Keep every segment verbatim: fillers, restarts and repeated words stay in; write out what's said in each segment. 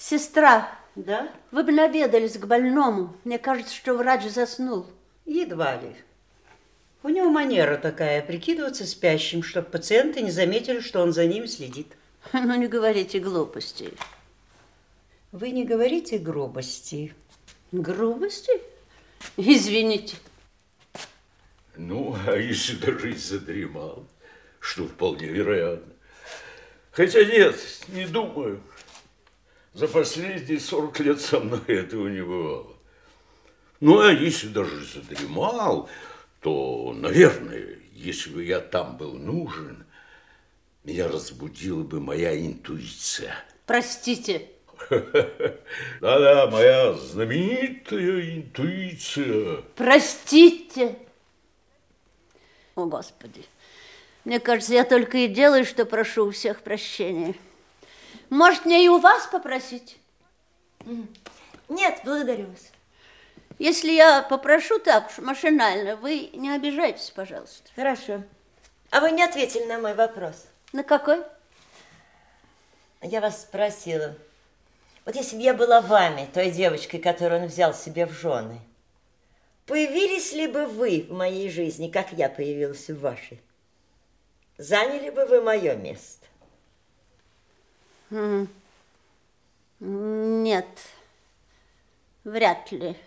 Сестра, Да? вы бы наведались к больному. Мне кажется, что врач заснул. Едва ли. У него манера такая, прикидываться спящим, чтобы пациенты не заметили, что он за ними следит. Ну, не говорите глупостей. Вы не говорите грубости. Грубости? Извините. Ну, а если даже и задремал, что вполне вероятно. Хотя нет, не думаю. За последние сорок лет со мной этого не бывало. Ну, а если даже задремал, то, наверное, если бы я там был нужен, меня разбудила бы моя интуиция. Простите. Да-да, моя знаменитая интуиция. Простите. О, Господи. Мне кажется, я только и делаю, что прошу у всех прощения. Может, мне и у вас попросить? Нет, благодарю вас. Если я попрошу так уж машинально, вы не обижайтесь, пожалуйста. Хорошо. А вы не ответили на мой вопрос. На какой? Я вас спросила. Вот если бы я была вами, той девочкой, которую он взял себе в жены, появились ли бы вы в моей жизни, как я появилась в вашей? Заняли бы вы мое место? Нет, вряд ли.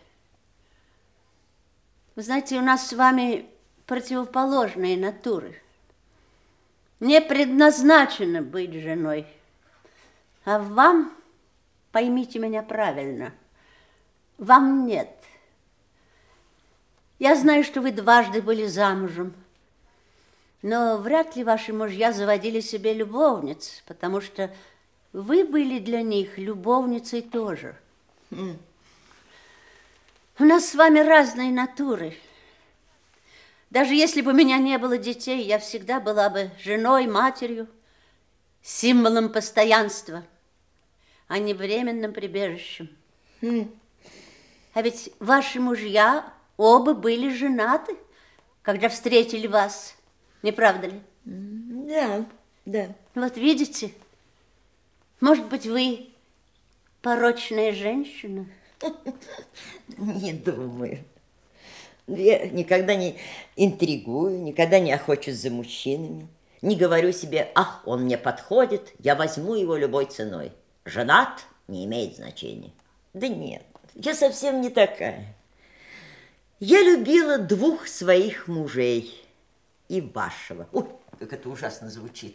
Вы знаете, у нас с вами противоположные натуры. Мне предназначено быть женой, а вам, поймите меня правильно, вам нет. Я знаю, что вы дважды были замужем, но вряд ли ваши мужья заводили себе любовниц, потому что вы были для них любовницей тоже. Mm. У нас с вами разные натуры. Даже если бы у меня не было детей, я всегда была бы женой, матерью, символом постоянства, а не временным прибежищем. Mm. А ведь ваши мужья оба были женаты, когда встретили вас. Не правда ли? Да, да. Вот видите, может быть, вы порочная женщина? Не думаю. Я никогда не интригую, никогда не охочусь за мужчинами. Не говорю себе, ах, он мне подходит, я возьму его любой ценой. Женат не имеет значения. Да нет, я совсем не такая. Я любила двух своих мужей. И вашего. Ой, как это ужасно звучит.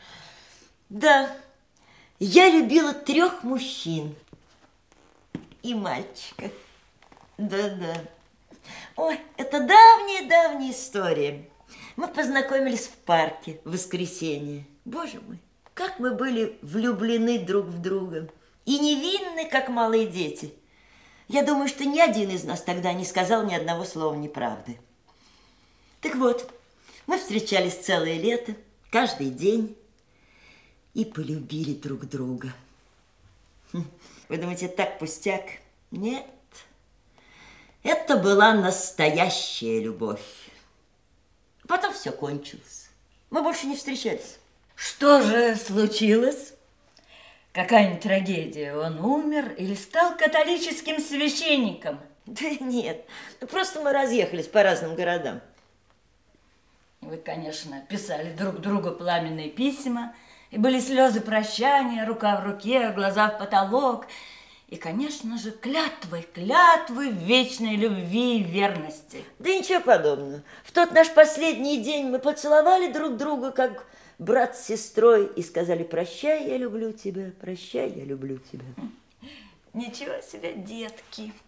Да, я любила трех мужчин и мальчика. Да-да. Ой, это давняя-давняя история. Мы познакомились в парке в воскресенье. Боже мой, как мы были влюблены друг в друга. И невинны, как малые дети. Я думаю, что ни один из нас тогда не сказал ни одного слова неправды. Так вот, мы встречались целое лето, каждый день, и полюбили друг друга. Вы думаете, так пустяк? Нет. Это была настоящая любовь. Потом все кончилось. Мы больше не встречались. Что же случилось? Какая-нибудь трагедия? Он умер или стал католическим священником? Да нет, просто мы разъехались по разным городам. Вы, конечно, писали друг другу пламенные письма, и были слезы прощания, рука в руке, глаза в потолок, и, конечно же, клятвы, клятвы вечной любви и верности. Да ничего подобного. В тот наш последний день мы поцеловали друг друга, как брат с сестрой, и сказали: прощай, я люблю тебя, прощай, я люблю тебя. Ничего себе, детки.